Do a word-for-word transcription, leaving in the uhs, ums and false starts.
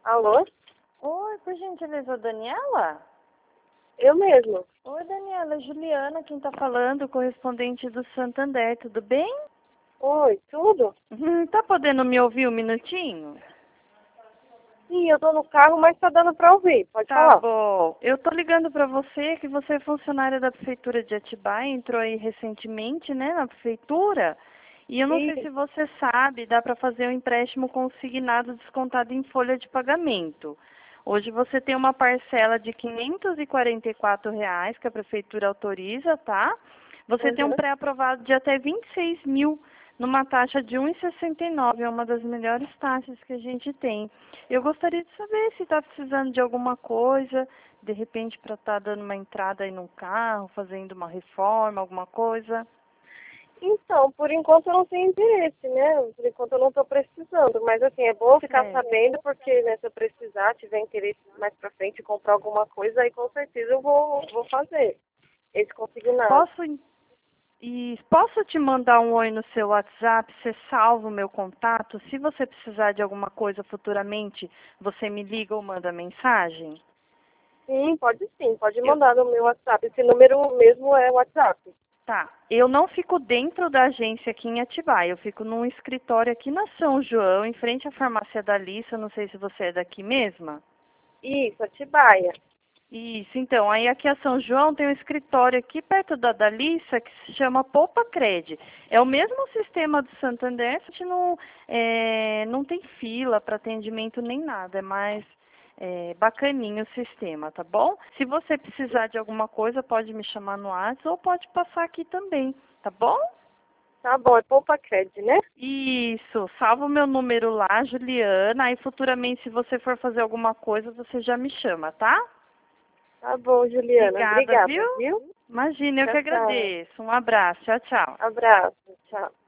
Alô? Oi, por gentileza, Daniela? Eu mesmo. Oi, Daniela, Juliana, quem tá falando, correspondente do Santander, tudo bem? Oi, tudo? Hum, tá podendo me ouvir um minutinho? Sim, eu tô no carro, mas tá dando pra ouvir. Pode Tá falar. bom. Eu tô ligando pra você que você é funcionária da Prefeitura de Atibaia, entrou aí recentemente, né, na Prefeitura. E eu não sei E, se você sabe, dá para fazer um empréstimo consignado descontado em folha de pagamento. Hoje você tem uma parcela de quinhentos e quarenta e quatro reais que a Prefeitura autoriza, tá? Você tem um uhum. pré-aprovado de até vinte e seis mil numa taxa de um vírgula sessenta e nove, é uma das melhores taxas que a gente tem. Eu gostaria de saber se está precisando de alguma coisa, de repente para estar dando uma entrada aí num carro, fazendo uma reforma, alguma coisa. Então, por enquanto eu não tenho interesse, né? Por enquanto eu não tô precisando. Mas assim, é bom ficar Certo. sabendo, porque né, se eu precisar, tiver interesse mais pra frente em comprar alguma coisa, aí com certeza eu vou, vou fazer esse consignado. Posso, e posso te mandar um oi no seu WhatsApp? Você salva o meu contato? Se você precisar de alguma coisa futuramente, você me liga ou manda mensagem? Sim, pode sim. Pode Eu, mandar no meu WhatsApp. Esse número mesmo é WhatsApp. tá. Eu não fico dentro da agência aqui em Atibaia. Eu fico num escritório aqui na São João, em frente à farmácia da Alissa. Não sei se você é daqui mesma. Isso, Atibaia. Isso, então, aí aqui a São João tem um escritório aqui perto da Dalissa que se chama Poupa Cred. É o mesmo sistema do Santander, a gente não, é, não tem fila para atendimento nem nada, é mais é, bacaninho o sistema, tá bom? Se você precisar de alguma coisa, pode me chamar no WhatsApp ou pode passar aqui também, tá bom? Tá bom, é Poupa Cred, né? Isso, salva o meu número lá, Juliana, aí futuramente se você for fazer alguma coisa, você já me chama, tá? Tá bom, Juliana. Obrigada, viu? Obrigada, viu? Imagina, eu Tchau, que tchau. agradeço. Um abraço. Tchau, tchau. Abraço. Tchau.